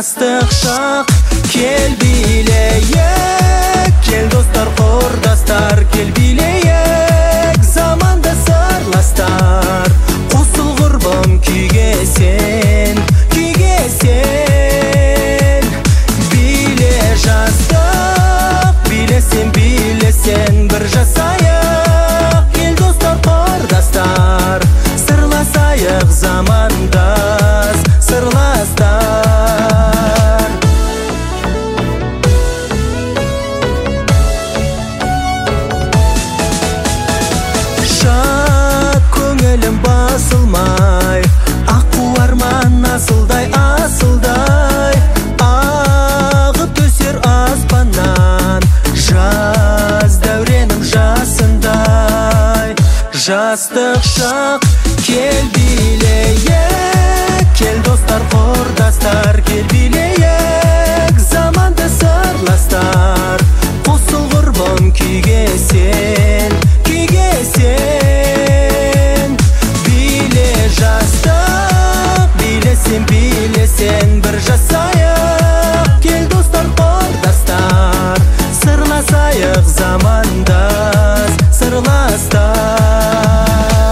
жастық шақ, кел билейік, кел достар құрдастар, кел билейік, заманда сырластар, қосыл құрбым күйге сен, биле жастық, билесен бір жасайық, кел достар құрдастар, сырласайық замандас, сырластар. Шат көңілім басылмай, аққу арман асылдай, ағып төсер аспаннан, жаз дәуренім жасындай. Жастық шақ, кел билейік, кел достар құрдастар, кел билейік, заманды сырластар, қосыл құрбым күйге сен, биле жастық, билесен бір жасайық, кел достар құрдастар, сырласайық замандас, сырластар.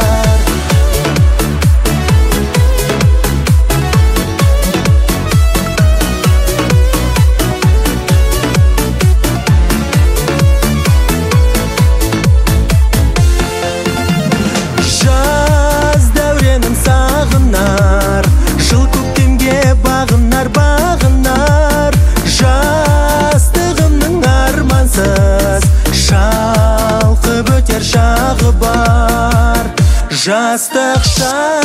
Жыл көктемге бағынар, жастығымның армансыз, шалқып өтер шағы бар. Жастық шақ,